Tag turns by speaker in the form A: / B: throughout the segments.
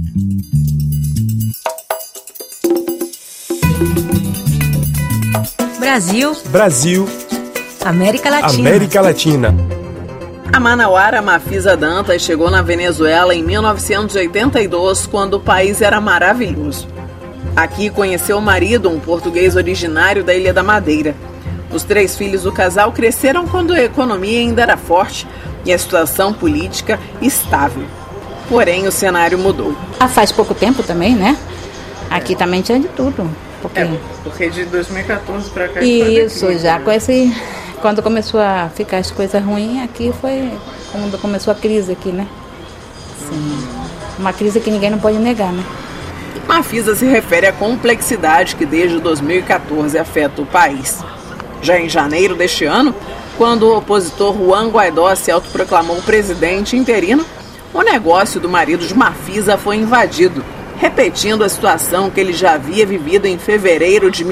A: Brasil.
B: América Latina.
C: A manauara Mafisa Dantas chegou na Venezuela em 1982, quando o país era maravilhoso. Aqui conheceu o marido, um português originário da Ilha da Madeira. Os 3 filhos do casal cresceram quando a economia ainda era forte e a situação política estável. Porém, o cenário mudou.
D: Faz pouco tempo também, né? Aqui também tinha de tudo.
C: Porque de 2014 para cá...
D: Isso, já com esse... Quando começou a ficar as coisas ruins, aqui foi quando começou a crise aqui, né? Sim. Uma crise que ninguém não pode negar, né?
C: Mafisa se refere à complexidade que desde 2014 afeta o país. Já em janeiro deste ano, quando o opositor Juan Guaidó se autoproclamou presidente interino, o negócio do marido de Mafisa foi invadido, repetindo a situação que ele já havia vivido em fevereiro de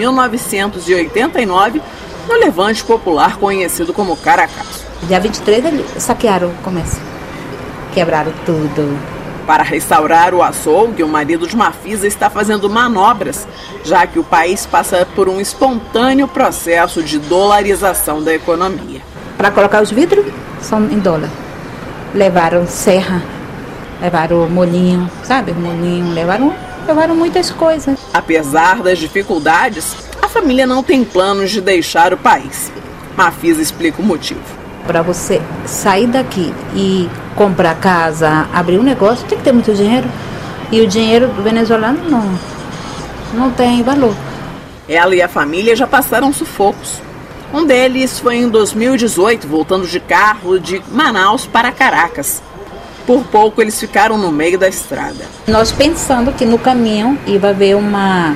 C: 1989, no levante popular conhecido como Caracas.
D: Dia 23 eles saquearam o comércio, quebraram tudo.
C: Para restaurar o açougue, o marido de Mafisa está fazendo manobras, já que o país passa por um espontâneo processo de dolarização da economia.
D: Para colocar os vidros, são em dólar. Levaram serra, levaram molinho, sabe? Molinho, levaram muitas coisas.
C: Apesar das dificuldades, a família não tem planos de deixar o país. Mafisa explica o motivo.
D: Para você sair daqui e comprar casa, abrir um negócio, tem que ter muito dinheiro. E o dinheiro do venezuelano não tem valor.
C: Ela e a família já passaram sufocos. Um deles foi em 2018, voltando de carro de Manaus para Caracas. Por pouco eles ficaram no meio da estrada.
D: Nós pensando que no caminho ia haver uma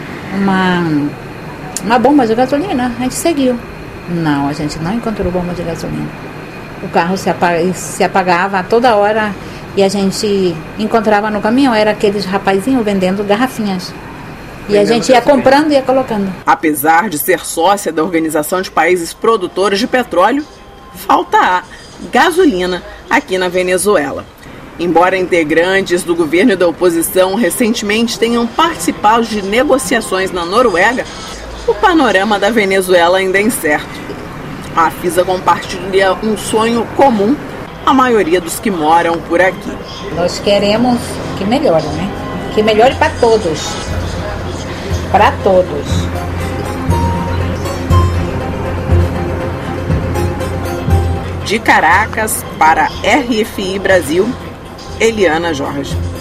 D: bomba de gasolina, a gente seguiu. Não, a gente não encontrou bomba de gasolina. O carro se apagava toda hora e a gente encontrava no caminhão, era aqueles rapazinhos vendendo garrafinhas. E a gente ia comprando e ia colocando.
C: Apesar de ser sócia da Organização de Países Produtores de Petróleo, falta gasolina aqui na Venezuela. Embora integrantes do governo e da oposição recentemente tenham participado de negociações na Noruega, o panorama da Venezuela ainda é incerto. A Mafisa compartilha um sonho comum à maioria dos que moram por aqui.
D: Nós queremos que melhore, né? Que melhore para todos. Para todos.
C: De Caracas para RFI Brasil, Eliana Jorge.